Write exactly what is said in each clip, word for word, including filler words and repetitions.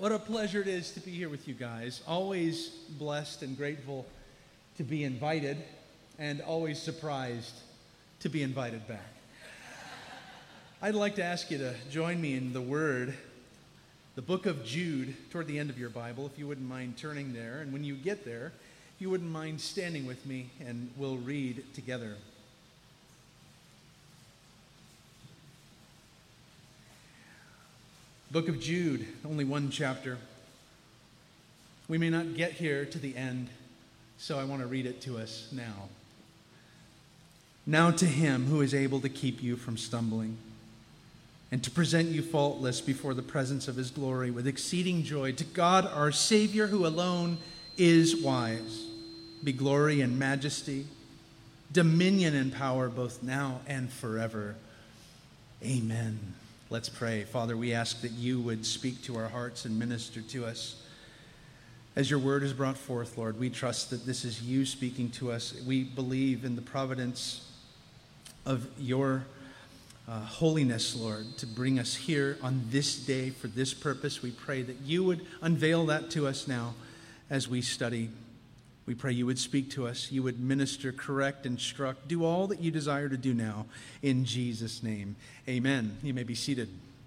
What a pleasure it is to be here with you guys. Always blessed and grateful to be invited, and always surprised to be invited back. I'd like to ask you to join me in the Word, the book of Jude, toward the end of your Bible, if you wouldn't mind turning there. And when you get there, if you wouldn't mind standing with me, and we'll read together. Book of Jude, only one chapter. We may not get here to the end, so I want to read it to us now. Now to him who is able to keep you from stumbling and to present you faultless before the presence of his glory with exceeding joy, to God our Savior, who alone is wise, be glory and majesty, dominion and power both now and forever. Amen. Let's pray. Father, we ask that you would speak to our hearts and minister to us. As your word is brought forth, Lord, we trust that this is you speaking to us. We believe in the providence of your uh, holiness, Lord, to bring us here on this day for this purpose. We pray that you would unveil that to us now as we study. We pray you would speak to us, you would minister, correct, instruct, do all that you desire to do now in Jesus' name. Amen. You may be seated.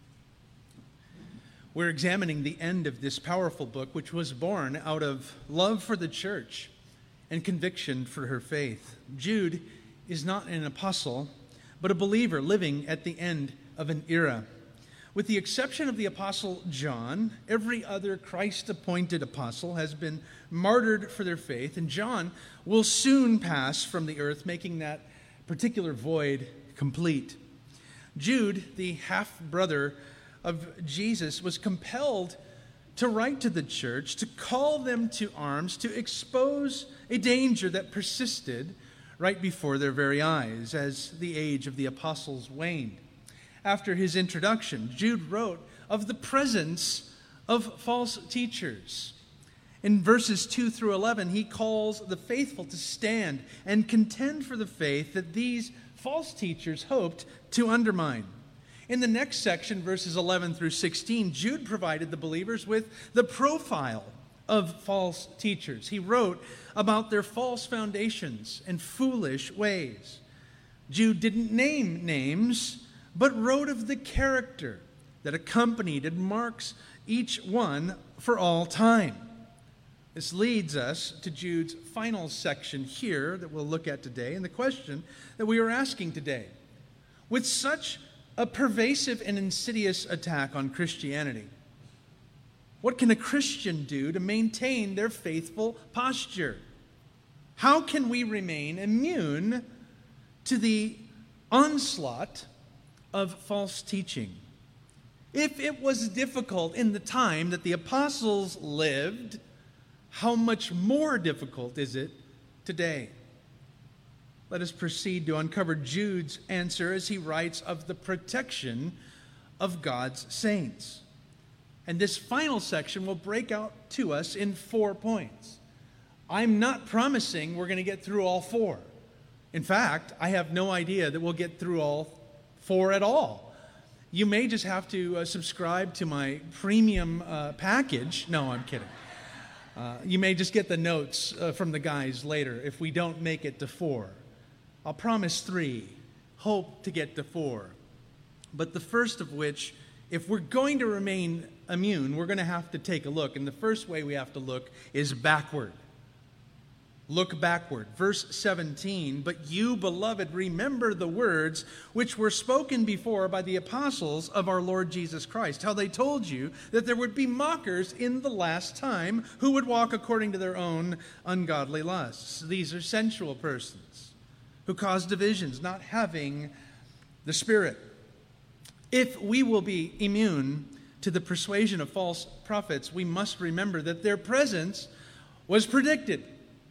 We're examining the end of this powerful book, which was born out of love for the church and conviction for her faith. Jude is not an apostle, but a believer living at the end of an era. With the exception of the apostle John, every other Christ-appointed apostle has been martyred for their faith, and John will soon pass from the earth, making that particular void complete. Jude, the half-brother of Jesus, was compelled to write to the church, to call them to arms, to expose a danger that persisted right before their very eyes as the age of the apostles waned. After his introduction, Jude wrote of the presence of false teachers. In verses two through eleven, he calls the faithful to stand and contend for the faith that these false teachers hoped to undermine. In the next section, verses eleven through sixteen, Jude provided the believers with the profile of false teachers. He wrote about their false foundations and foolish ways. Jude didn't name names, but wrote of the character that accompanied and marks each one for all time. This leads us to Jude's final section here that we'll look at today, and the question that we are asking today. With such a pervasive and insidious attack on Christianity, what can a Christian do to maintain their faithful posture? How can we remain immune to the onslaught of false teaching? If it was difficult in the time that the apostles lived, how much more difficult is it today? Let us proceed to uncover Jude's answer as he writes of the protection of God's saints. And this final section will break out to us in four points. I'm not promising we're going to get through all four. In fact, I have no idea that we'll get through all four at all. You may just have to uh, subscribe to my premium uh, package. No, I'm kidding. Uh, you may just get the notes uh, from the guys later if we don't make it to four. I'll promise three, hope to get to four. But the first of which, if we're going to remain immune, we're going to have to take a look. And the first way we have to look is backward. Look backward. Verse seventeen, but you, beloved, remember the words which were spoken before by the apostles of our Lord Jesus Christ, how they told you that there would be mockers in the last time who would walk according to their own ungodly lusts. These are sensual persons who cause divisions, not having the Spirit. If we will be immune to the persuasion of false prophets, we must remember that their presence was predicted.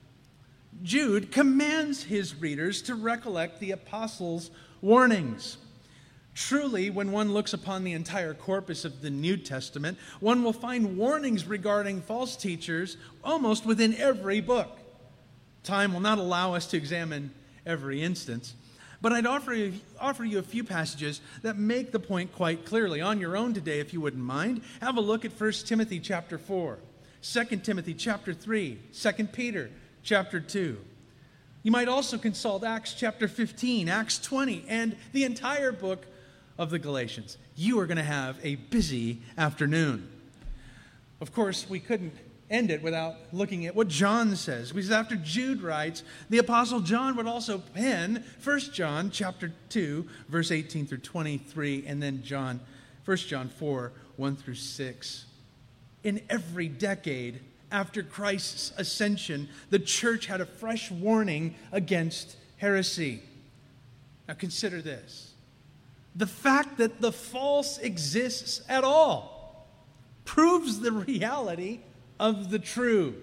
Jude commands his readers to recollect the apostles' warnings. Truly, when one looks upon the entire corpus of the New Testament, one will find warnings regarding false teachers almost within every book. Time will not allow us to examine every instance, But I'd offer you, offer you a few passages that make the point quite clearly. On your own today, if you wouldn't mind, have a look at First Timothy chapter four, Second Timothy chapter three, Second Peter chapter two. You might also consult Acts chapter fifteen, Acts twenty, and the entire book of the Galatians. You are going to have a busy afternoon. Of course, we couldn't end it without looking at what John says. Because after Jude writes, the Apostle John would also pen First John chapter two, verse eighteen through twenty-three, and then John, First John four, one through six. In every decade after Christ's ascension, the church had a fresh warning against heresy. Now consider this. The fact that the false exists at all proves the reality of the true.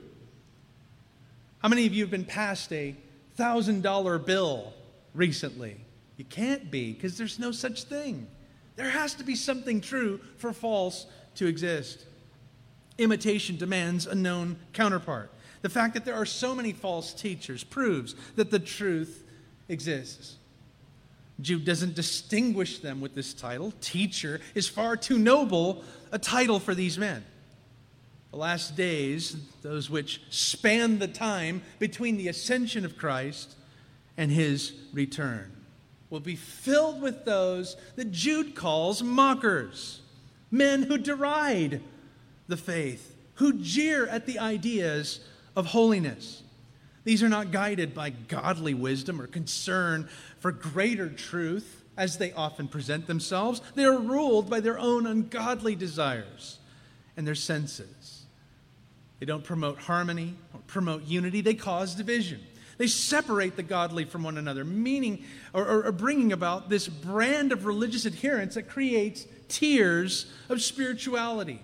How many of you have been passed a one thousand dollar bill recently? You can't be, because there's no such thing. There has to be something true for false to exist. Imitation demands a known counterpart. The fact that there are so many false teachers proves that the truth exists. Jude doesn't distinguish them with this title. Teacher is far too noble a title for these men. The last days, those which span the time between the ascension of Christ and his return, will be filled with those that Jude calls mockers, men who deride the faith, who jeer at the ideas of holiness. These are not guided by godly wisdom or concern for greater truth, as they often present themselves. They are ruled by their own ungodly desires and their senses. They don't promote harmony or promote unity. They cause division. They separate the godly from one another, meaning or, or, or bringing about this brand of religious adherence that creates tiers of spirituality.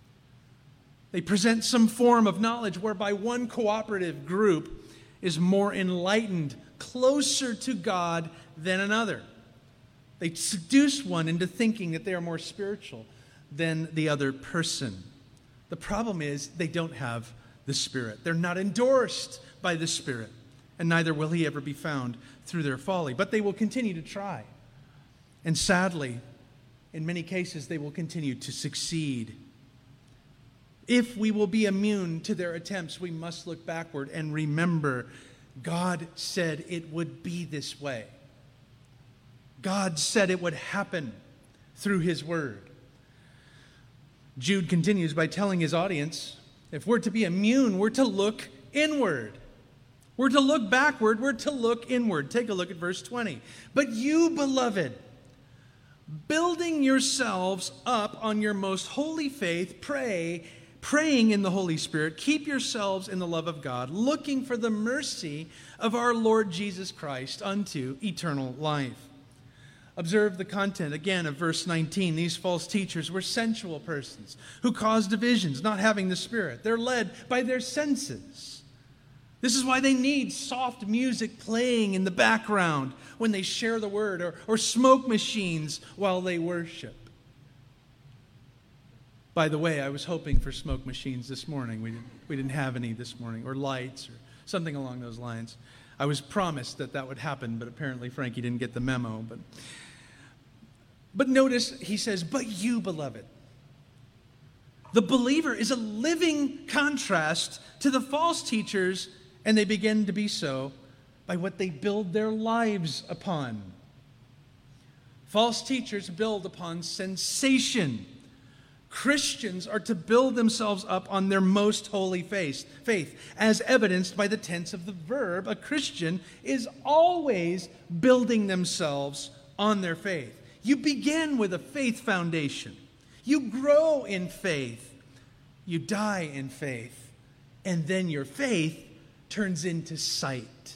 They present some form of knowledge whereby one cooperative group is more enlightened, closer to God than another. They seduce one into thinking that they are more spiritual than the other person. The problem is they don't have the Spirit. They're not endorsed by the Spirit, and neither will he ever be found through their folly. But they will continue to try. And sadly, in many cases, they will continue to succeed. If we will be immune to their attempts, we must look backward and remember God said it would be this way. God said it would happen through his word. Jude continues by telling his audience, if we're to be immune, we're to look inward. We're to look backward, we're to look inward. Take a look at verse twenty. But you, beloved, building yourselves up on your most holy faith, pray, praying in the Holy Spirit, keep yourselves in the love of God, looking for the mercy of our Lord Jesus Christ unto eternal life. Observe the content again of verse nineteen. These false teachers were sensual persons who cause divisions, not having the Spirit. They're led by their senses. This is why they need soft music playing in the background when they share the word, or, or smoke machines while they worship. By the way, I was hoping for smoke machines this morning. We didn't, we didn't have any this morning, or lights, or something along those lines. I was promised that that would happen, but apparently Frankie didn't get the memo. But, but notice he says, but you, beloved. The believer is a living contrast to the false teachers, and they begin to be so by what they build their lives upon. False teachers build upon sensation. Christians are to build themselves up on their most holy faith, faith, as evidenced by the tense of the verb. A Christian is always building themselves on their faith. You begin with a faith foundation. You grow in faith. You die in faith. And then your faith turns into sight.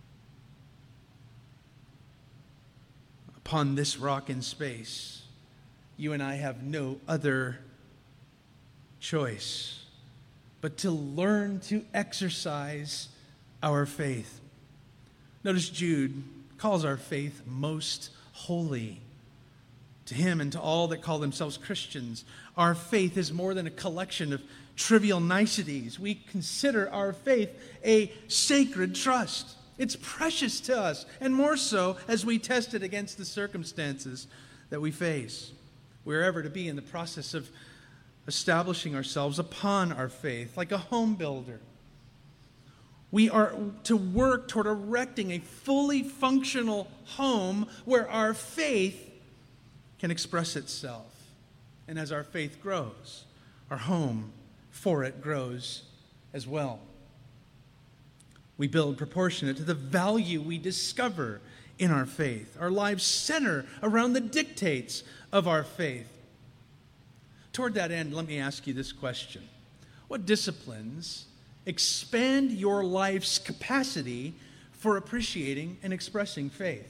Upon this rock in space, you and I have no other choice but to learn to exercise our faith. Notice Jude calls our faith most holy. To him and to all that call themselves Christians, our faith is more than a collection of trivial niceties. We consider our faith a sacred trust. It's precious to us, and more so as we test it against the circumstances that we face. We're ever to be in the process of establishing ourselves upon our faith, like a home builder. We are to work toward erecting a fully functional home where our faith can express itself. And as our faith grows, our home for it grows as well. We build proportionate to the value we discover in our faith. Our lives center around the dictates of our faith. Toward that end, let me ask you this question. What disciplines expand your life's capacity for appreciating and expressing faith?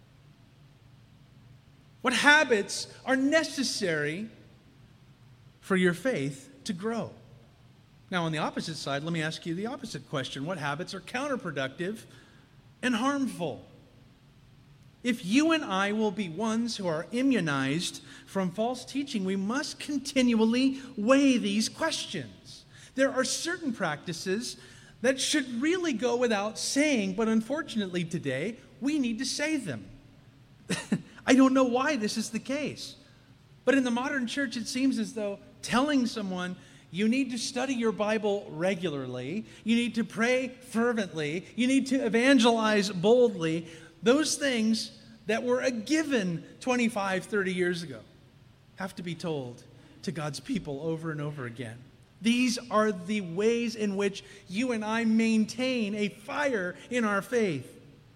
What habits are necessary for your faith to grow? Now, on the opposite side, let me ask you the opposite question. What habits are counterproductive and harmful? If you and I will be ones who are immunized from false teaching, we must continually weigh these questions. There are certain practices that should really go without saying, but unfortunately today, we need to say them. I don't know why this is the case. But in the modern church, it seems as though telling someone, you need to study your Bible regularly, you need to pray fervently, you need to evangelize boldly, those things that were a given twenty-five, thirty years ago have to be told to God's people over and over again. These are the ways in which you and I maintain a fire in our faith.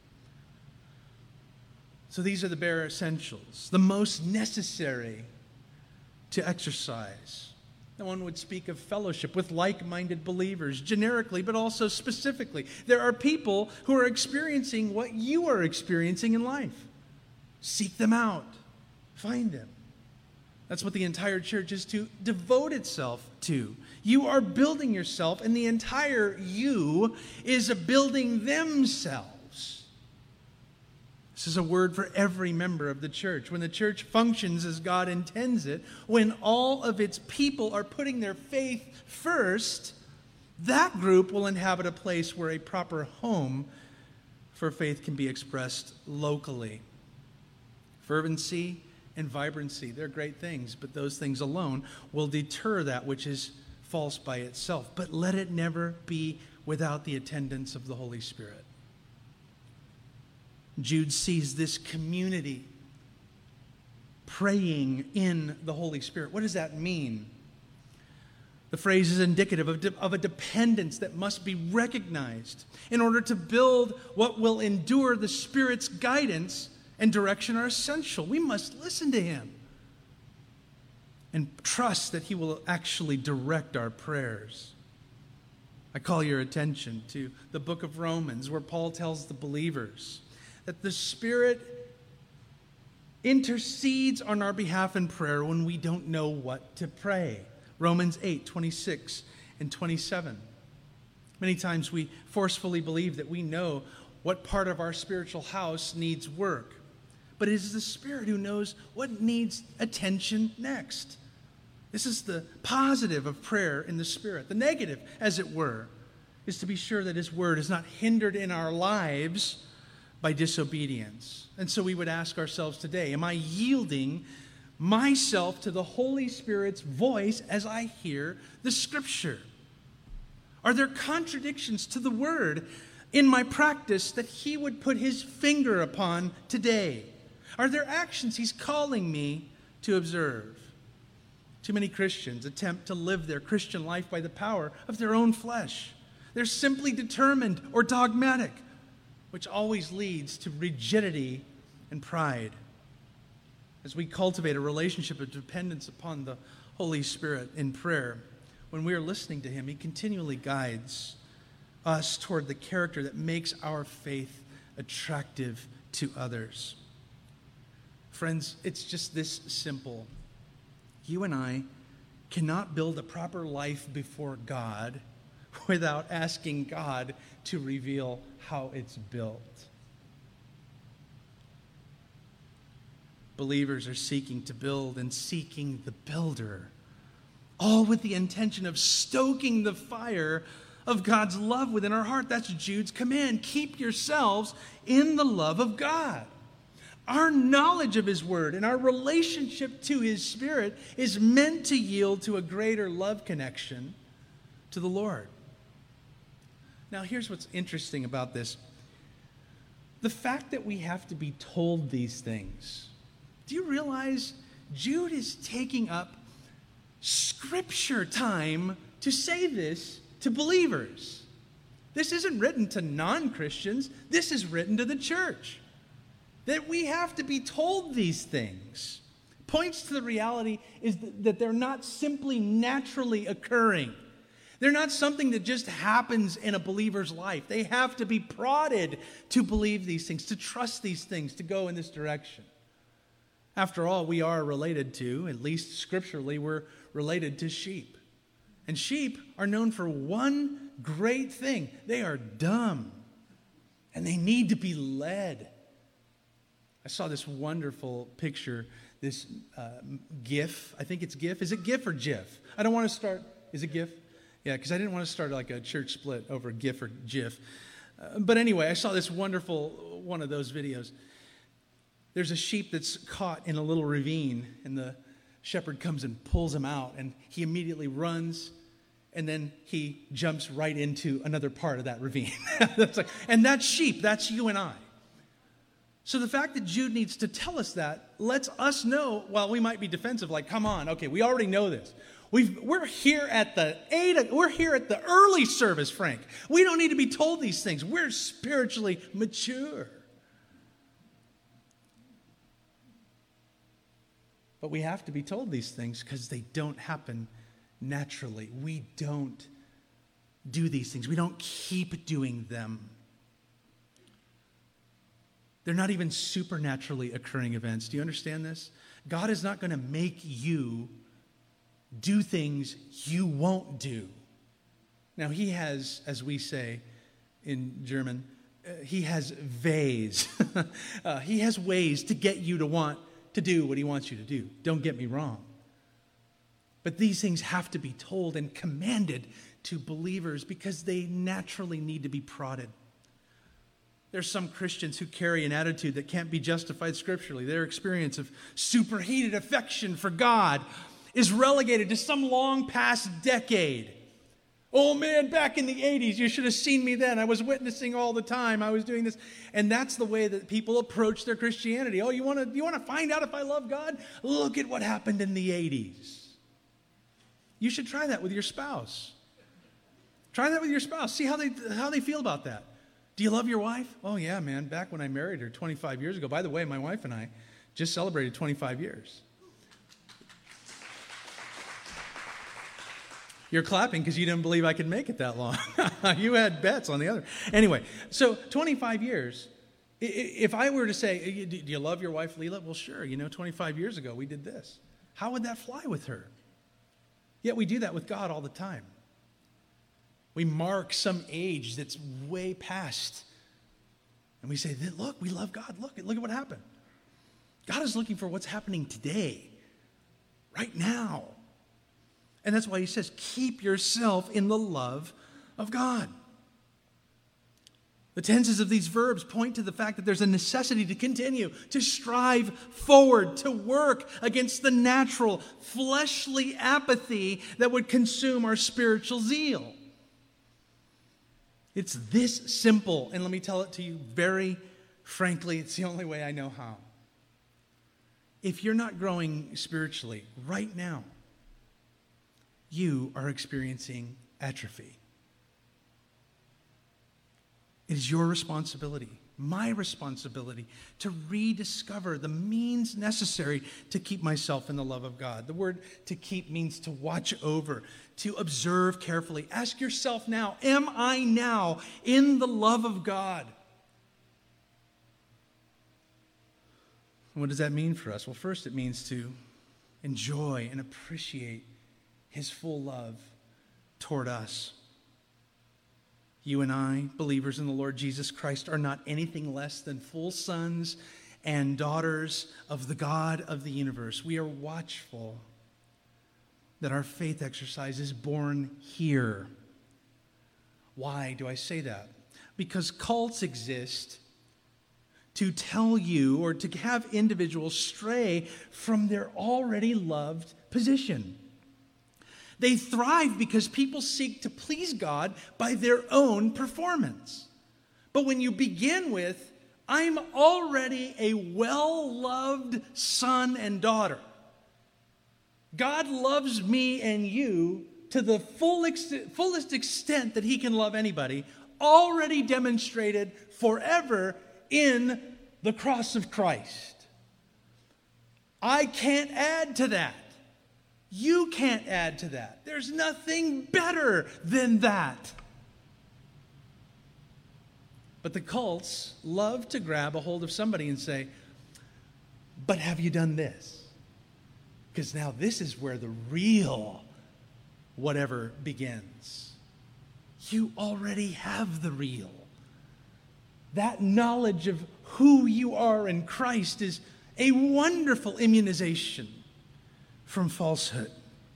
So these are the bare essentials, the most necessary to exercise. No one would speak of fellowship with like-minded believers, generically, but also specifically. There are people who are experiencing what you are experiencing in life. Seek them out. Find them. That's what the entire church is to devote itself to. You are building yourself, and the entire you is building themselves. This is a word for every member of the church. When the church functions as God intends it, when all of its people are putting their faith first, that group will inhabit a place where a proper home for faith can be expressed locally. Fervency and vibrancy, they're great things, but those things alone will deter that which is false by itself. But let it never be without the attendance of the Holy Spirit. Jude sees this community praying in the Holy Spirit. What does that mean? The phrase is indicative of, de- of a dependence that must be recognized in order to build what will endure. The Spirit's guidance and direction are essential. We must listen to Him and trust that He will actually direct our prayers. I call your attention to the book of Romans, where Paul tells the believers that the Spirit intercedes on our behalf in prayer when we don't know what to pray. Romans eight, twenty-six and twenty-seven. Many times we forcefully believe that we know what part of our spiritual house needs work. But it is the Spirit who knows what needs attention next. This is the positive of prayer in the Spirit. The negative, as it were, is to be sure that His Word is not hindered in our lives by disobedience. And so we would ask ourselves today, am I yielding myself to the Holy Spirit's voice as I hear the Scripture? Are there contradictions to the Word in my practice that He would put His finger upon today? Are there actions He's calling me to observe? Too many Christians attempt to live their Christian life by the power of their own flesh. They're simply determined or dogmatic, which always leads to rigidity and pride. As we cultivate a relationship of dependence upon the Holy Spirit in prayer, when we are listening to Him, He continually guides us toward the character that makes our faith attractive to others. Friends, it's just this simple. You and I cannot build a proper life before God without asking God to reveal how it's built. Believers are seeking to build and seeking the builder, all with the intention of stoking the fire of God's love within our heart. That's Jude's command. Keep yourselves in the love of God. Our knowledge of his word and our relationship to his Spirit is meant to yield to a greater love connection to the Lord. Now, here's what's interesting about this. The fact that we have to be told these things. Do you realize Jude is taking up scripture time to say this to believers? This isn't written to non-Christians. This is written to the church. That we have to be told these things points to the reality is that they're not simply naturally occurring. They're not something that just happens in a believer's life. They have to be prodded to believe these things, to trust these things, to go in this direction. After all, we are related to, at least scripturally, we're related to sheep. And sheep are known for one great thing. They are dumb, and they need to be led. I saw this wonderful picture, this uh, GIF. I think it's GIF. Is it GIF or GIF? I don't want to start. Is it GIF? Yeah, because I didn't want to start like a church split over GIF or GIF. Uh, but anyway, I saw this wonderful one of those videos. There's a sheep that's caught in a little ravine, and the shepherd comes and pulls him out, and he immediately runs, and then he jumps right into another part of that ravine. That's like, and that's sheep. That's you and I. So the fact that Jude needs to tell us that lets us know, while we might be defensive, like, come on, okay, we already know this. We've, we're here at the eight, we're here at the early service, Frank. We don't need to be told these things. We're spiritually mature. But we have to be told these things because they don't happen naturally. We don't do these things. We don't keep doing them. They're not even supernaturally occurring events. Do you understand this? God is not going to make you do things you won't do. Now, he has, as we say in German, uh, he has ways. uh, he has ways to get you to want to do what he wants you to do. Don't get me wrong. But these things have to be told and commanded to believers because they naturally need to be prodded. There's some Christians who carry an attitude that can't be justified scripturally. Their experience of superheated affection for God is relegated to some long past decade. Oh man, back in the eighties, you should have seen me then. I was witnessing all the time. I was doing this. And that's the way that people approach their Christianity. Oh, you want to you want to find out if I love God? Look at what happened in the eighties. You should try that with your spouse. Try that with your spouse. See how they how they feel about that. Do you love your wife? Oh yeah, man. Back when I married her twenty-five years ago. By the way, my wife and I just celebrated twenty-five years. You're clapping because you didn't believe I could make it that long. You had bets on the other. Anyway, so twenty-five years. If I were to say, do you love your wife, Leela? Well, sure. You know, twenty-five years ago, we did this. How would that fly with her? Yet we do that with God all the time. We mark some age that's way past. And we say, look, we love God. Look, look at what happened. God is looking for what's happening today, right now. And that's why he says, keep yourself in the love of God. The tenses of these verbs point to the fact that there's a necessity to continue, to strive forward, to work against the natural, fleshly apathy that would consume our spiritual zeal. It's this simple, and let me tell it to you very frankly, it's the only way I know how. If you're not growing spiritually right now, you are experiencing atrophy. It is your responsibility, my responsibility, to rediscover the means necessary to keep myself in the love of God. The word to keep means to watch over, to observe carefully. Ask yourself now, am I now in the love of God? And what does that mean for us? Well, first it means to enjoy and appreciate his full love toward us. You and I, believers in the Lord Jesus Christ, are not anything less than full sons and daughters of the God of the universe. We are watchful that our faith exercise is born here. Why do I say that? Because cults exist to tell you or to have individuals stray from their already loved position. They thrive because people seek to please God by their own performance. But when you begin with, I'm already a well-loved son and daughter. God loves me and you to the full ex- fullest extent that he can love anybody, already demonstrated forever in the cross of Christ. I can't add to that. You can't add to that. There's nothing better than that. But the cults love to grab a hold of somebody and say, but have you done this? Because now this is where the real whatever begins. You already have the real. That knowledge of who you are in Christ is a wonderful immunization from falsehood.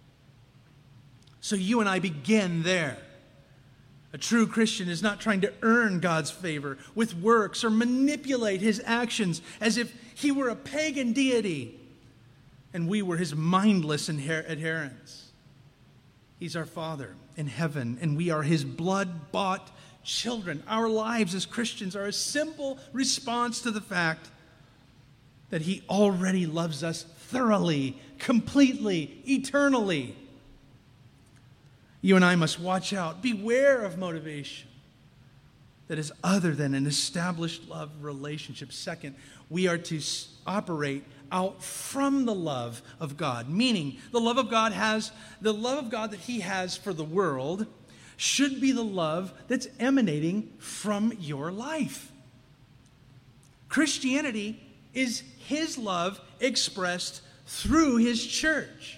So you and I begin there. A true Christian is not trying to earn God's favor with works or manipulate his actions as if he were a pagan deity and we were his mindless adher- adherents. He's our Father in heaven, and we are his blood-bought children. Our lives as Christians are a simple response to the fact that he already loves us thoroughly, completely, eternally. You and I must watch out. Beware of motivation that is other than an established love relationship. Second, we are to operate out from the love of God, meaning the love of God has the love of God that he has for the world should be the love that's emanating from your life. Christianity is his love expressed through his church.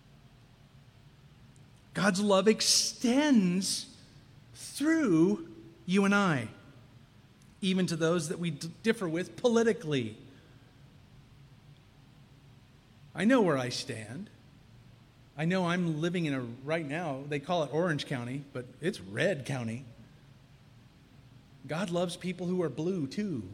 God's love extends through you and I, even to those that we d- differ with politically. I know where I stand. I know I'm living in a, right now, they call it Orange County, but it's Red County. God loves people who are blue too.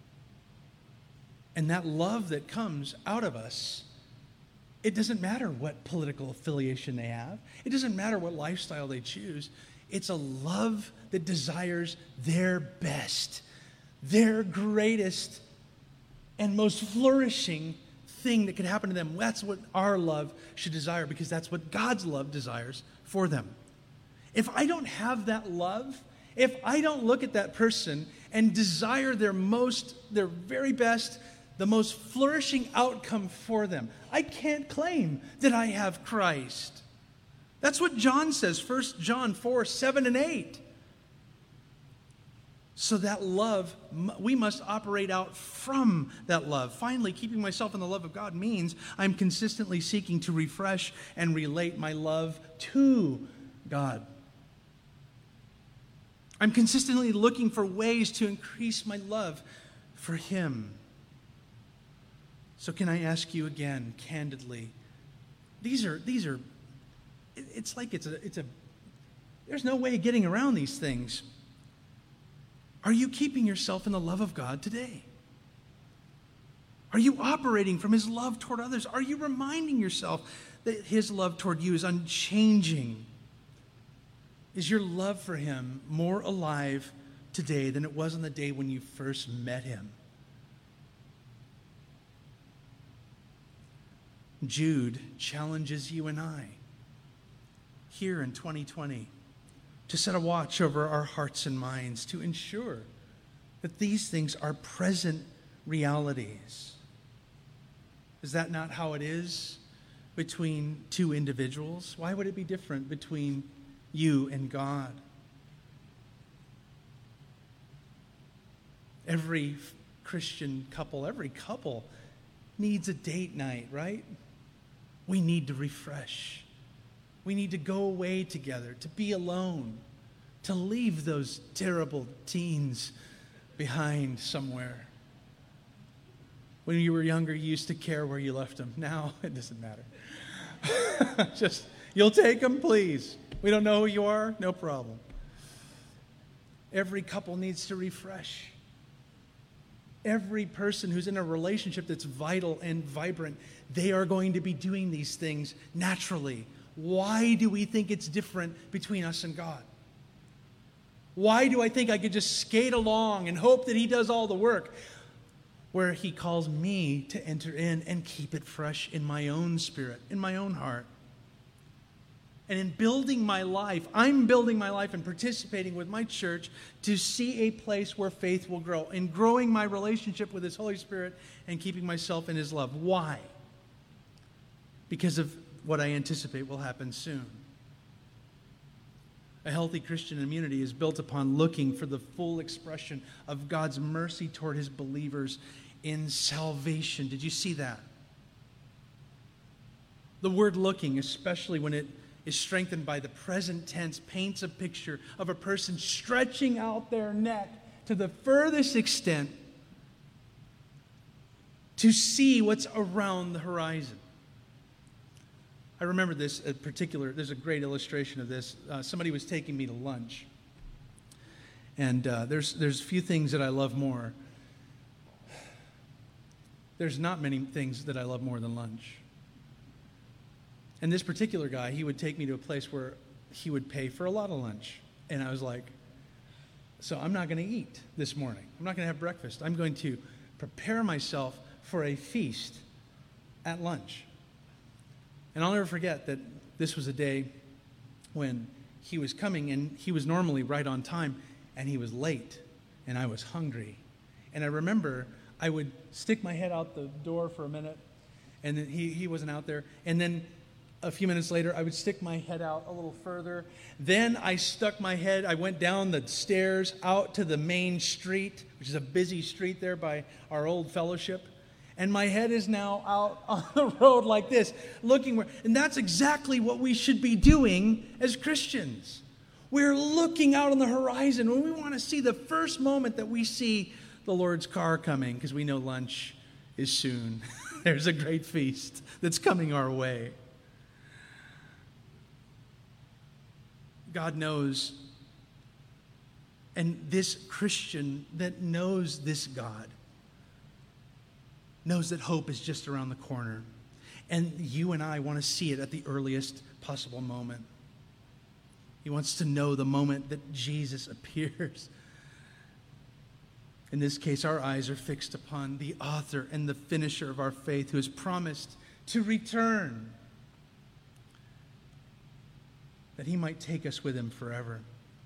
And that love that comes out of us, it doesn't matter what political affiliation they have. It doesn't matter what lifestyle they choose. It's a love that desires their best, their greatest and most flourishing thing that could happen to them. That's what our love should desire, because that's what God's love desires for them. If I don't have that love, if I don't look at that person and desire their most, their very best, the most flourishing outcome for them, I can't claim that I have Christ. That's what John says, First John four, seven and eight. So that love, we must operate out from that love. Finally, keeping myself in the love of God means I'm consistently seeking to refresh and relate my love to God. I'm consistently looking for ways to increase my love for him. So can I ask you again, candidly, these are, these are, it's like it's a, it's a, there's no way of getting around these things. Are you keeping yourself in the love of God today? Are you operating from his love toward others? Are you reminding yourself that his love toward you is unchanging? Is your love for him more alive today than it was on the day when you first met him? Jude challenges you and I here in twenty twenty to set a watch over our hearts and minds to ensure that these things are present realities. Is that not how it is between two individuals? Why would it be different between you and God? Every Christian couple, every couple needs a date night, right? We need to refresh. We need to go away together, to be alone, to leave those terrible teens behind somewhere. When you were younger, you used to care where you left them. Now, it doesn't matter. Just, you'll take them, please. We don't know who you are, no problem. Every couple needs to refresh. Every person who's in a relationship that's vital and vibrant, they are going to be doing these things naturally. Why do we think it's different between us and God? Why do I think I could just skate along and hope that He does all the work, where He calls me to enter in and keep it fresh in my own spirit, in my own heart? And in building my life, I'm building my life and participating with my church to see a place where faith will grow, in growing my relationship with His Holy Spirit and keeping myself in His love. Why? Because of what I anticipate will happen soon. A healthy Christian community is built upon looking for the full expression of God's mercy toward His believers in salvation. Did you see that? The word looking, especially when it is strengthened by the present tense, paints a picture of a person stretching out their neck to the furthest extent to see what's around the horizon. I remember this in particular. There's a great illustration of this. Uh, somebody was taking me to lunch. And uh, there's, there's a few things that I love more. There's not many things that I love more than lunch. And this particular guy, he would take me to a place where he would pay for a lot of lunch. And I was like, so I'm not going to eat this morning. I'm not going to have breakfast. I'm going to prepare myself for a feast at lunch. And I'll never forget that this was a day when he was coming, and he was normally right on time, and he was late, and I was hungry. And I remember I would stick my head out the door for a minute, and then he, he wasn't out there. And then a few minutes later, I would stick my head out a little further. Then I stuck my head, I went down the stairs out to the main street, which is a busy street there by our old fellowship. And my head is now out on the road like this, looking where, and that's exactly what we should be doing as Christians. We're looking out on the horizon when we want to see the first moment that we see the Lord's car coming, because we know lunch is soon. There's a great feast that's coming our way. God knows, and this Christian that knows this God knows that hope is just around the corner. And you and I want to see it at the earliest possible moment. He wants to know the moment that Jesus appears. In this case, our eyes are fixed upon the author and the finisher of our faith, who has promised to return, that He might take us with Him forever.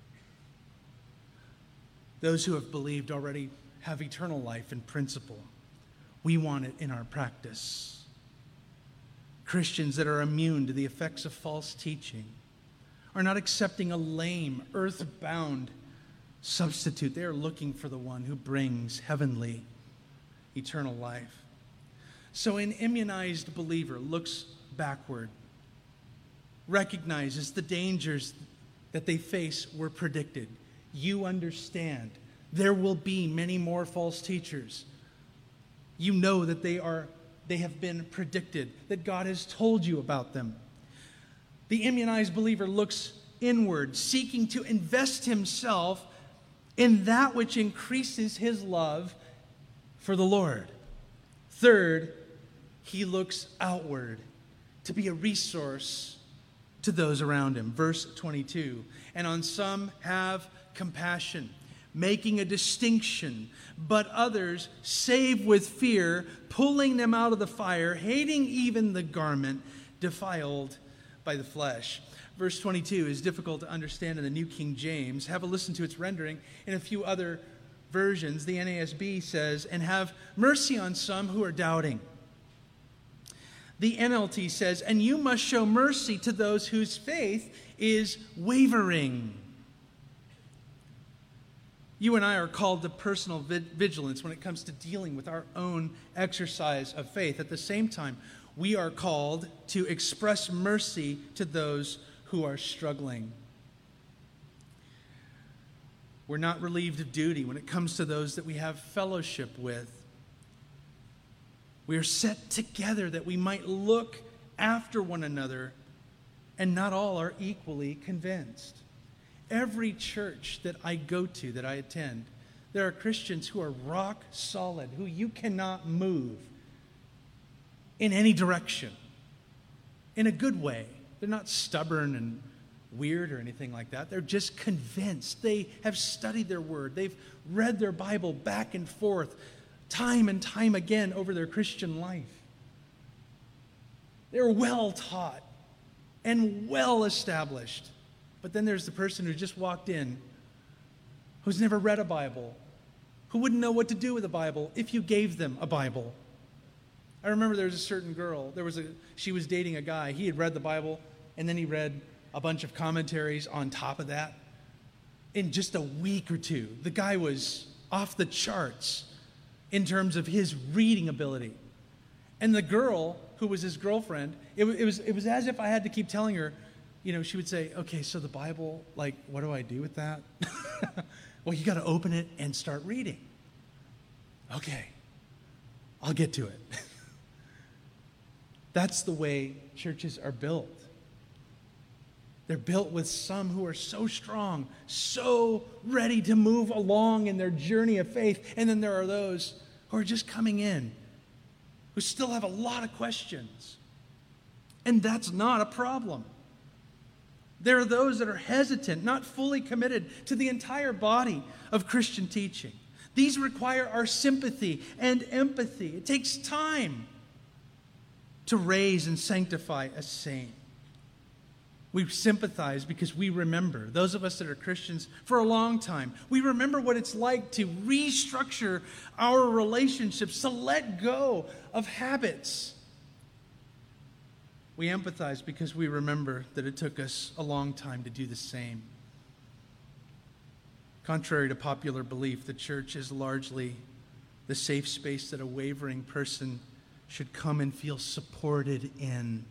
Those who have believed already have eternal life in principle. We want it in our practice. Christians that are immune to the effects of false teaching are not accepting a lame, earth-bound substitute. They are looking for the one who brings heavenly, eternal life. So an immunized believer looks backward, recognizes the dangers that they face were predicted. You understand there will be many more false teachers. You know that they are, they have been predicted, that God has told you about them. The immunized believer looks inward, seeking to invest himself in that which increases his love for the Lord. Third, he looks outward to be a resource to those around him. Verse twenty-two, and on some have compassion, making a distinction, but others save with fear, pulling them out of the fire, hating even the garment defiled by the flesh. Verse twenty-two is difficult to understand in the New King James. Have a listen to its rendering. In a few other versions, the N A S B says, and have mercy on some who are doubting. The N L T says, and you must show mercy to those whose faith is wavering. You and I are called to personal vigilance when it comes to dealing with our own exercise of faith. At the same time, we are called to express mercy to those who are struggling. We're not relieved of duty when it comes to those that we have fellowship with. We are set together that we might look after one another, and not all are equally convinced. Every church that I go to, that I attend, there are Christians who are rock solid, who you cannot move in any direction, in a good way. They're not stubborn and weird or anything like that. They're just convinced. They have studied their word. They've read their Bible back and forth, time and time again over their Christian life. They're well taught and well established. But then there's the person who just walked in, who's never read a Bible, who wouldn't know what to do with a Bible if you gave them a Bible. I remember there was a certain girl, there was a, she was dating a guy. He had read the Bible, and then he read a bunch of commentaries on top of that. In just a week or two, the guy was off the charts in terms of his reading ability. And the girl, who was his girlfriend, it, it was it was as if I had to keep telling her, you know, she would say, okay, so the Bible, like, what do I do with that? Well, you got to open it and start reading. Okay, I'll get to it. That's the way churches are built. They're built with some who are so strong, so ready to move along in their journey of faith. And then there are those who are just coming in, who still have a lot of questions. And that's not a problem. There are those that are hesitant, not fully committed to the entire body of Christian teaching. These require our sympathy and empathy. It takes time to raise and sanctify a saint. We sympathize because we remember, those of us that are Christians for a long time, we remember what it's like to restructure our relationships, to let go of habits. We empathize because we remember that it took us a long time to do the same. Contrary to popular belief, the church is largely the safe space that a wavering person should come and feel supported in.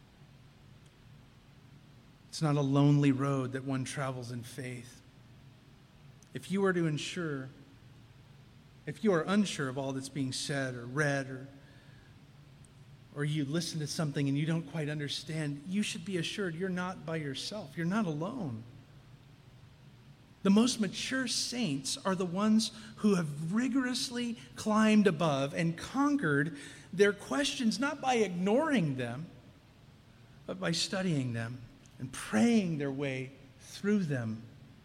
It's not a lonely road that one travels in faith. If you are to ensure, if you are unsure of all that's being said or read, or or you listen to something and you don't quite understand, you should be assured you're not by yourself. You're not alone. The most mature saints are the ones who have rigorously climbed above and conquered their questions, not by ignoring them, but by studying them and praying their way through them.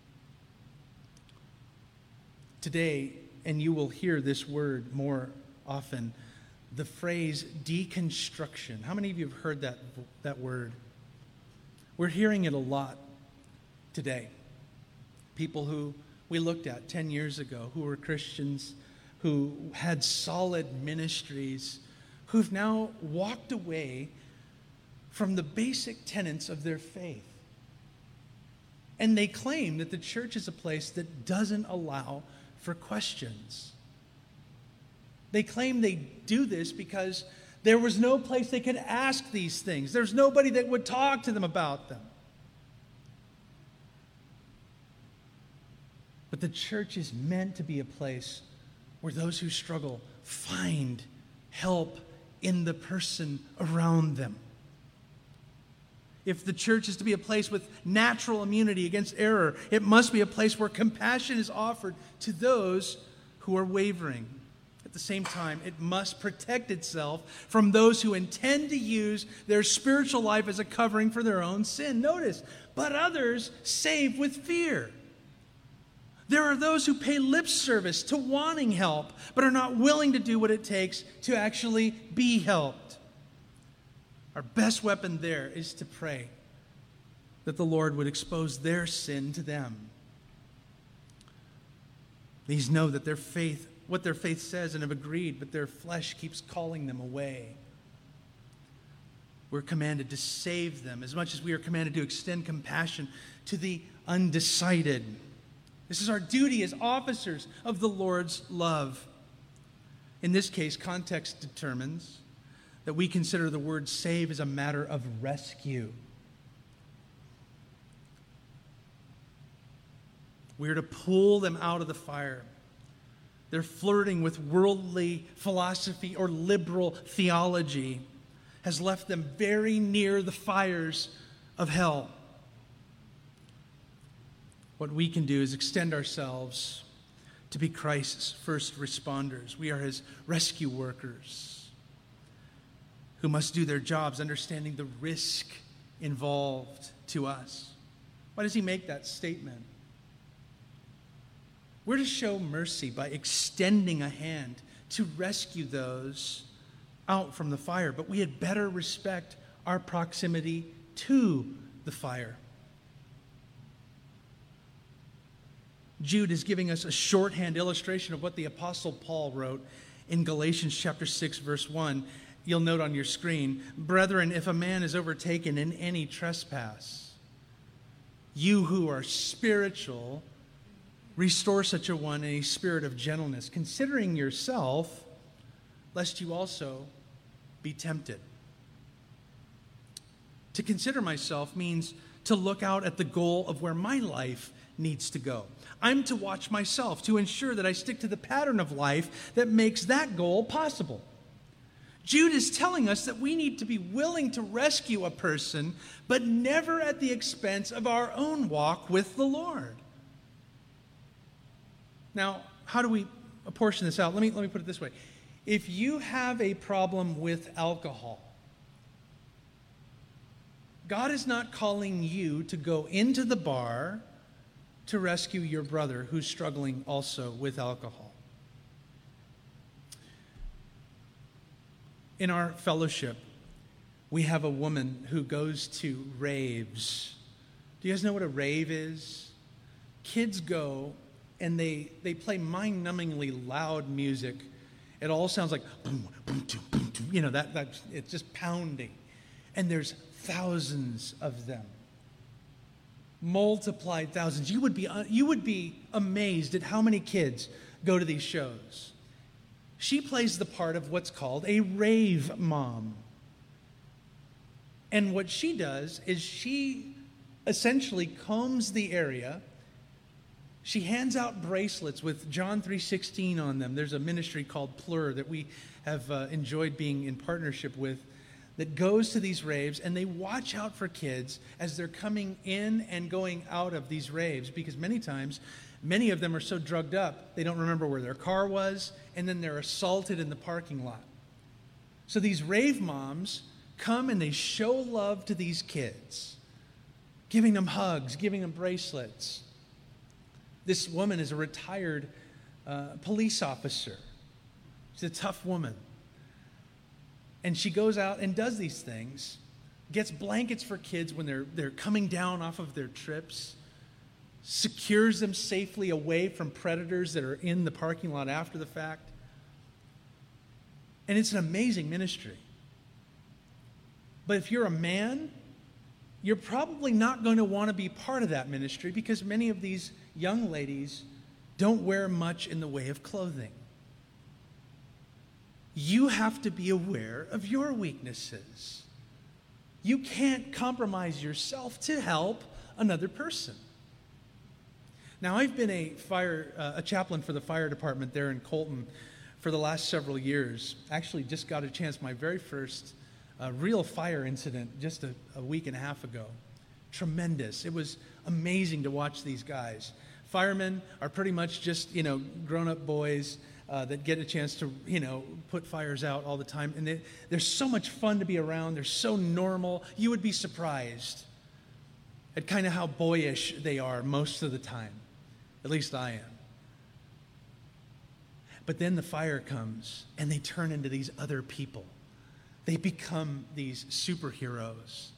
Today, and you will hear this word more often, the phrase deconstruction. How many of you have heard that, that word? We're hearing it a lot today. People who we looked at ten years ago, who were Christians, who had solid ministries, who've now walked away from the basic tenets of their faith. And they claim that the church is a place that doesn't allow for questions. They claim they do this because there was no place they could ask these things. There's nobody that would talk to them about them. But the church is meant to be a place where those who struggle find help in the person around them. If the church is to be a place with natural immunity against error, it must be a place where compassion is offered to those who are wavering. At the same time, it must protect itself from those who intend to use their spiritual life as a covering for their own sin. Notice, but others save with fear. There are those who pay lip service to wanting help, but are not willing to do what it takes to actually be helped. Our best weapon there is to pray that the Lord would expose their sin to them. These know that their faith, what their faith says, and have agreed, but their flesh keeps calling them away. We're commanded to save them as much as we are commanded to extend compassion to the undecided. This is our duty as officers of the Lord's love. In this case, context determines that we consider the word save as a matter of rescue. We're to pull them out of the fire. They're flirting with worldly philosophy or liberal theology has left them very near the fires of hell. what we can do is extend ourselves to be Christ's first responders. We are his rescue workers who must do their jobs understanding the risk involved to us. Why does he make that statement? We're to show mercy by extending a hand to rescue those out from the fire, but we had better respect our proximity to the fire. Jude is giving us a shorthand illustration of what the Apostle Paul wrote in Galatians chapter six, verse one. You'll note on your screen, "Brethren, if a man is overtaken in any trespass, you who are spiritual, restore such a one in a spirit of gentleness, considering yourself, lest you also be tempted." To consider myself means to look out at the goal of where my life needs to go. I'm to watch myself to ensure that I stick to the pattern of life that makes that goal possible. Jude is telling us that we need to be willing to rescue a person, but never at the expense of our own walk with the Lord. Now, how do we apportion this out? Let me, let me put it this way. If you have a problem with alcohol, God is not calling you to go into the bar to rescue your brother who's struggling also with alcohol. In our fellowship, we have a woman who goes to raves. Do you guys know what a rave is? Kids go and they, they play mind-numbingly loud music. It all sounds like boom, boom, boom, boom, boom. You know, that, that it's just pounding. And there's thousands of them. Multiplied thousands. You would be, you would be amazed at how many kids go to these shows. She plays the part of what's called a rave mom. And what she does is she essentially combs the area. She hands out bracelets with John three sixteen on them. There's a ministry called Plur that we have uh, enjoyed being in partnership with that goes to these raves, and they watch out for kids as they're coming in and going out of these raves, because many times, many of them are so drugged up, they don't remember where their car was, and then they're assaulted in the parking lot. So these rave moms come and they show love to these kids, giving them hugs, giving them bracelets. This woman is a retired uh, police officer. She's a tough woman. And she goes out and does these things, gets blankets for kids when they're, they're coming down off of their trips, secures them safely away from predators that are in the parking lot after the fact. And it's an amazing ministry. But if you're a man, you're probably not going to want to be part of that ministry, because many of these young ladies don't wear much in the way of clothing. You have to be aware of your weaknesses. You can't compromise yourself to help another person. Now, I've been a fire, uh, a chaplain for the fire department there in Colton for the last several years. Actually, just got a chance, my very first uh, real fire incident just a, a week and a half ago. Tremendous. It was amazing to watch these guys. Firemen are pretty much just, you know, grown-up boys Uh, that get a chance to, you know, put fires out all the time. And they, they're so much fun to be around. They're so normal. You would be surprised at kind of how boyish they are most of the time. At least I am. But then the fire comes, and they turn into these other people. They become these superheroes.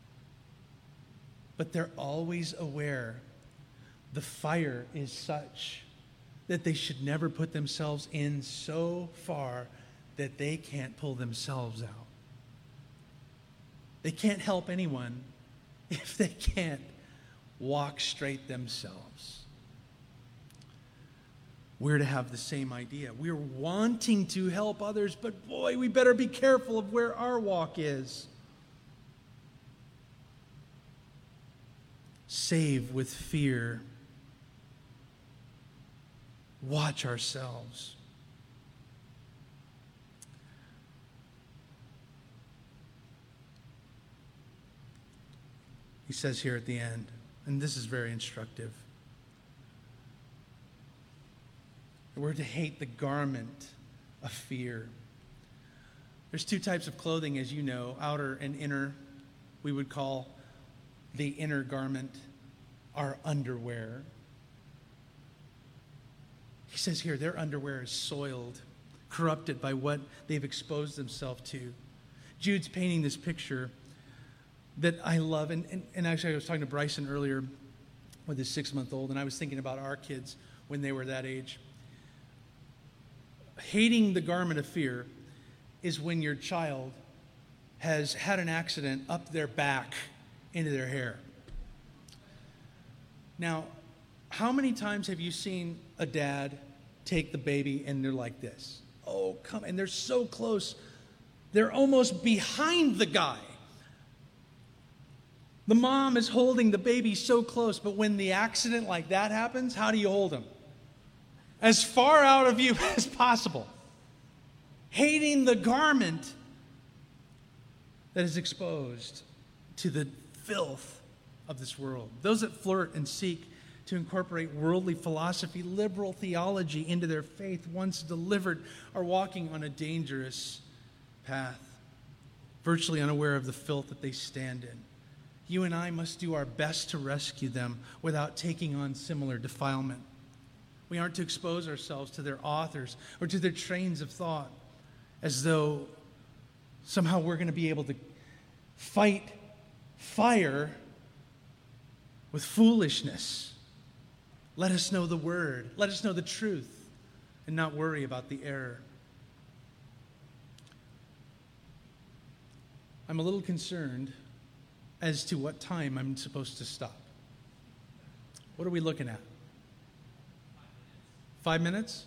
But they're always aware the fire is such that they should never put themselves in so far that they can't pull themselves out. They can't help anyone if they can't walk straight themselves. We're to have the same idea. We're wanting to help others, but boy, we better be careful of where our walk is. Save with fear. Watch ourselves. He says here at the end, and this is very instructive, We're to hate the garment of fear. There's two types of clothing, as you know, outer and inner. We would call the inner garment our underwear. He says here their underwear is soiled, corrupted by what they've exposed themselves to. Jude's painting this picture that I love. And, and, and actually, I was talking to Bryson earlier with his six-month-old, and I was thinking about our kids when they were that age. Hating the garment of fear is when your child has had an accident up their back into their hair. Now, how many times have you seen a dad take the baby and they're like this? Oh, come, and they're so close. They're almost behind the guy. The mom is holding the baby so close, but when the accident like that happens, how do you hold him? As far out of you as possible. Hating the garment that is exposed to the filth of this world. Those that flirt and seek to incorporate worldly philosophy, liberal theology into their faith, once delivered, are walking on a dangerous path, virtually unaware of the filth that they stand in. You and I must do our best to rescue them without taking on similar defilement. We aren't to expose ourselves to their authors or to their trains of thought as though somehow we're going to be able to fight fire with foolishness. Let us know the word. Let us know the truth and not worry about the error. I'm a little concerned as to what time I'm supposed to stop. What are we looking at? Five minutes?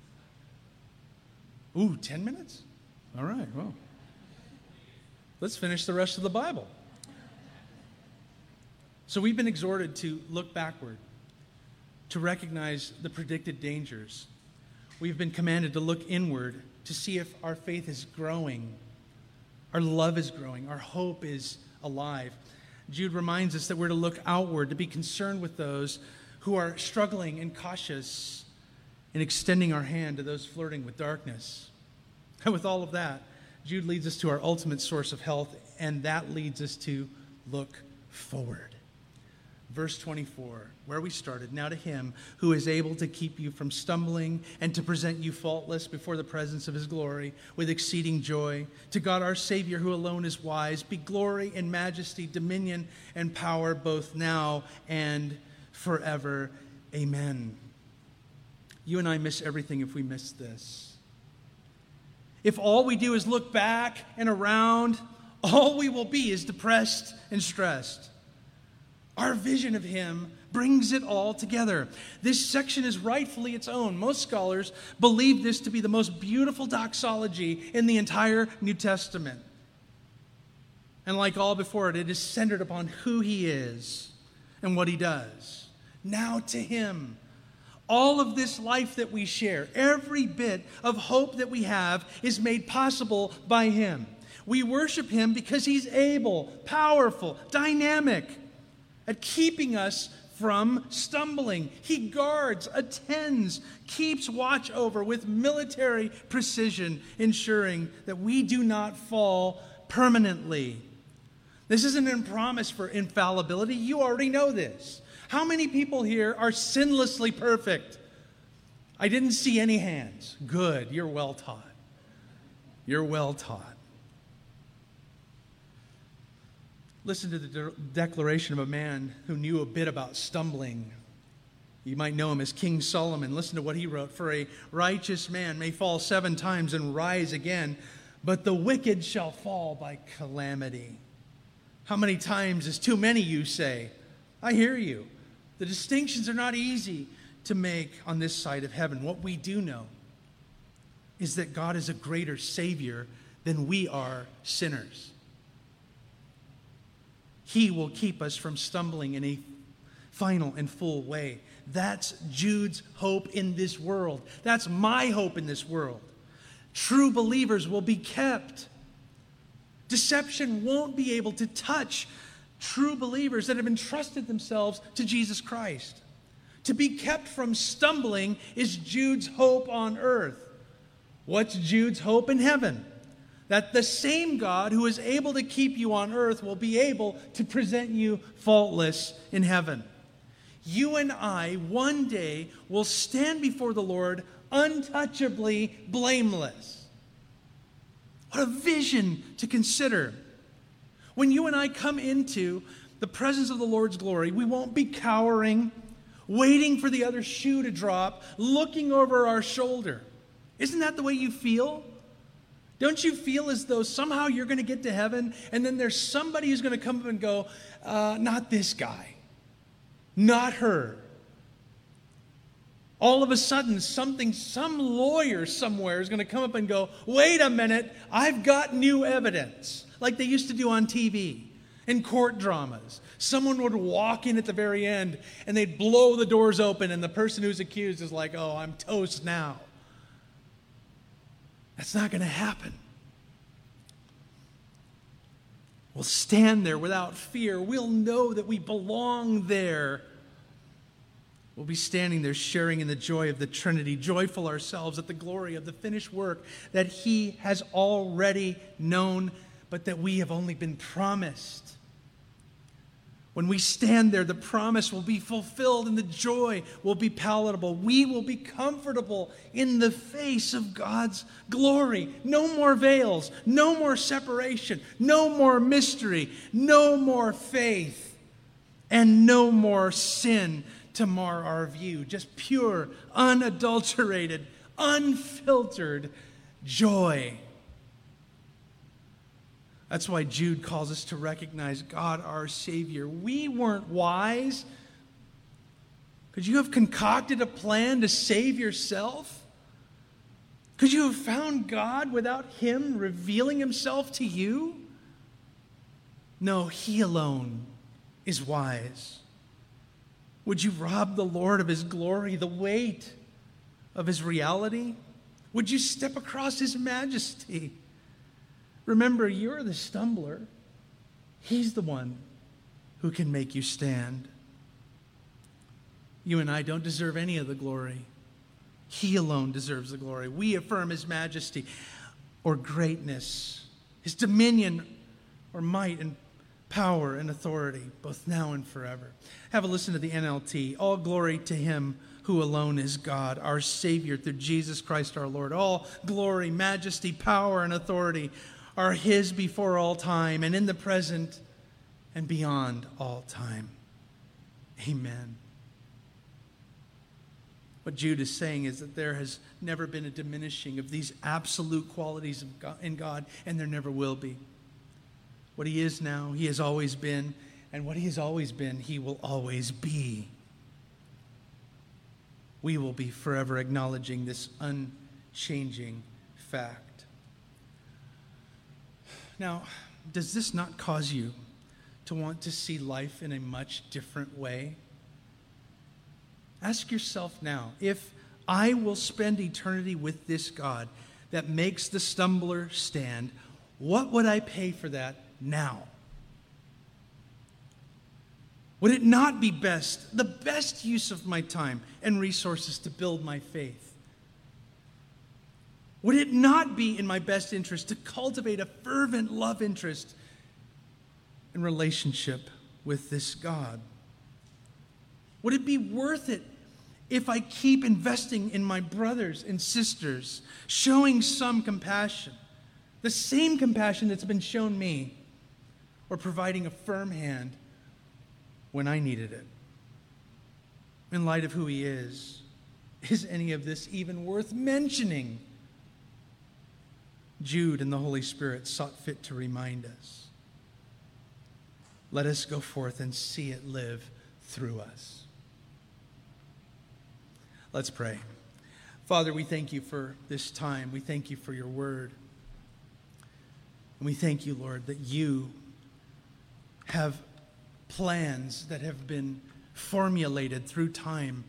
Ooh, ten minutes? All right, well. Let's finish the rest of the Bible. So we've been exhorted to look backward, to recognize the predicted dangers. We've been commanded to look inward to see if our faith is growing, our love is growing, our hope is alive. Jude reminds us that we're to look outward, to be concerned with those who are struggling and cautious in extending our hand to those flirting with darkness. And with all of that, Jude leads us to our ultimate source of health, and that leads us to look forward. Verse twenty-four, where we started, now to him who is able to keep you from stumbling and to present you faultless before the presence of his glory with exceeding joy. To God our Savior, who alone is wise, be glory and majesty, dominion and power, both now and forever. Amen. You and I miss everything if we miss this. If all we do is look back and around, all we will be is depressed and stressed. Our vision of him brings it all together. This section is rightfully its own. Most scholars believe this to be the most beautiful doxology in the entire New Testament. And like all before it, it is centered upon who he is and what he does. Now to him. All of this life that we share, every bit of hope that we have is made possible by him. We worship him because he's able, powerful, dynamic at keeping us from stumbling. He guards, attends, keeps watch over with military precision, ensuring that we do not fall permanently. This isn't a promise for infallibility. You already know this. How many people here are sinlessly perfect? I didn't see any hands. Good. You're well taught. You're well taught. Listen to the de- declaration of a man who knew a bit about stumbling. You might know him as King Solomon. Listen to what he wrote. For a righteous man may fall seven times and rise again, but the wicked shall fall by calamity. How many times is too many, you say? I hear you. The distinctions are not easy to make on this side of heaven. What we do know is that God is a greater Savior than we are sinners. He will keep us from stumbling in a final and full way. That's Jude's hope in this world. That's my hope in this world. True believers will be kept. Deception won't be able to touch true believers that have entrusted themselves to Jesus Christ. To be kept from stumbling is Jude's hope on earth. What's Jude's hope in heaven? That the same God who is able to keep you on earth will be able to present you faultless in heaven. You and I one day will stand before the Lord untouchably blameless. What a vision to consider. When you and I come into the presence of the Lord's glory, we won't be cowering, waiting for the other shoe to drop, looking over our shoulder. Isn't that the way you feel? Don't you feel as though somehow you're going to get to heaven and then there's somebody who's going to come up and go, uh, not this guy, not her. All of a sudden, something, some lawyer somewhere is going to come up and go, wait a minute, I've got new evidence. Like they used to do on T V in court dramas. Someone would walk in at the very end and they'd blow the doors open and the person who's accused is like, oh, I'm toast now. That's not going to happen. We'll stand there without fear. We'll know that we belong there. We'll be standing there sharing in the joy of the Trinity, joyful ourselves at the glory of the finished work that He has already known, but that we have only been promised. When we stand there, the promise will be fulfilled and the joy will be palatable. We will be comfortable in the face of God's glory. No more veils, no more separation, no more mystery, no more faith, and no more sin to mar our view. Just pure, unadulterated, unfiltered joy. That's why Jude calls us to recognize God, our Savior. We weren't wise. Could you have concocted a plan to save yourself? Could you have found God without Him revealing Himself to you? No, He alone is wise. Would you rob the Lord of His glory, the weight of His reality? Would you step across His majesty? Remember, you're the stumbler. He's the one who can make you stand. You and I don't deserve any of the glory. He alone deserves the glory. We affirm His majesty or greatness, His dominion or might and power and authority, both now and forever. Have a listen to the N L T. All glory to Him who alone is God, our Savior, through Jesus Christ our Lord. All glory, majesty, power, and authority are His before all time and in the present and beyond all time. Amen. What Jude is saying is that there has never been a diminishing of these absolute qualities of God, in God, and there never will be. What He is now, He has always been, and what He has always been, He will always be. We will be forever acknowledging this unchanging fact. Now, does this not cause you to want to see life in a much different way? Ask yourself now, if I will spend eternity with this God that makes the stumbler stand, what would I pay for that now? Would it not be best, the best use of my time and resources to build my faith? Would it not be in my best interest to cultivate a fervent love interest and relationship with this God? Would it be worth it if I keep investing in my brothers and sisters, showing some compassion, the same compassion that's been shown me, or providing a firm hand when I needed it? In light of who He is, is any of this even worth mentioning? Jude and the Holy Spirit sought fit to remind us. Let us go forth and see it live through us. Let's pray. Father, we thank You for this time. We thank You for Your word. And we thank You, Lord, that You have plans that have been formulated through time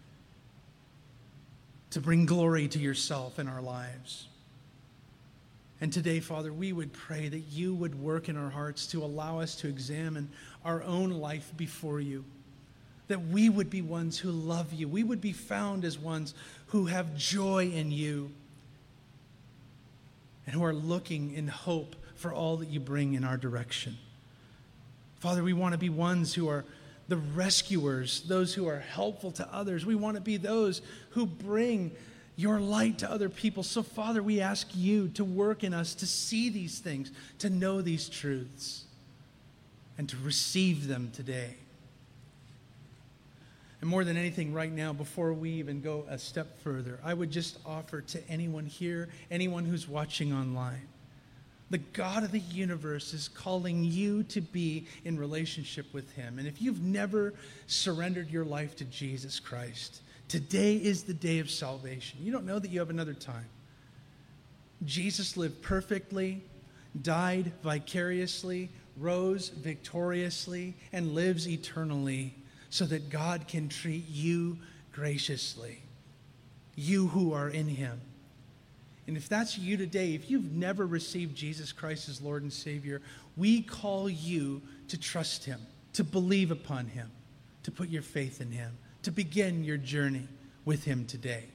to bring glory to Yourself in our lives. And today, Father, we would pray that You would work in our hearts to allow us to examine our own life before You. that we would be ones who love you. We would be found as ones who have joy in you and who are looking in hope for all that you bring in our direction. Father, we want to be ones who are the rescuers, those who are helpful to others. We want to be those who bring your light to other people. So, Father, we ask you to work in us to see these things, to know these truths, and to receive them today. And more than anything right now, before we even go a step further, I would just offer to anyone here, anyone who's watching online, the God of the universe is calling you to be in relationship with him. And if you've never surrendered your life to Jesus Christ, today is the day of salvation. You don't know that you have another time. Jesus lived perfectly, died vicariously, rose victoriously, and lives eternally so that God can treat you graciously, you who are in him. And if that's you today, if you've never received Jesus Christ as Lord and Savior, we call you to trust him, to believe upon him, to put your faith in him, to begin your journey with him today.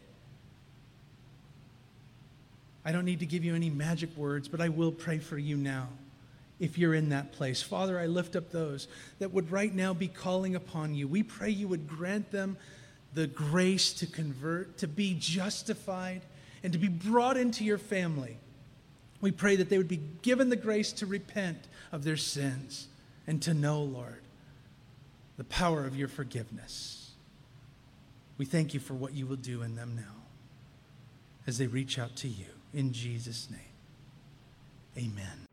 I don't need to give you any magic words, but I will pray for you now if you're in that place. Father, I lift up those that would right now be calling upon you. We pray you would grant them the grace to convert, to be justified, and to be brought into your family. We pray that they would be given the grace to repent of their sins and to know, Lord, the power of your forgiveness. We thank you for what you will do in them now as they reach out to you. In Jesus' name, amen.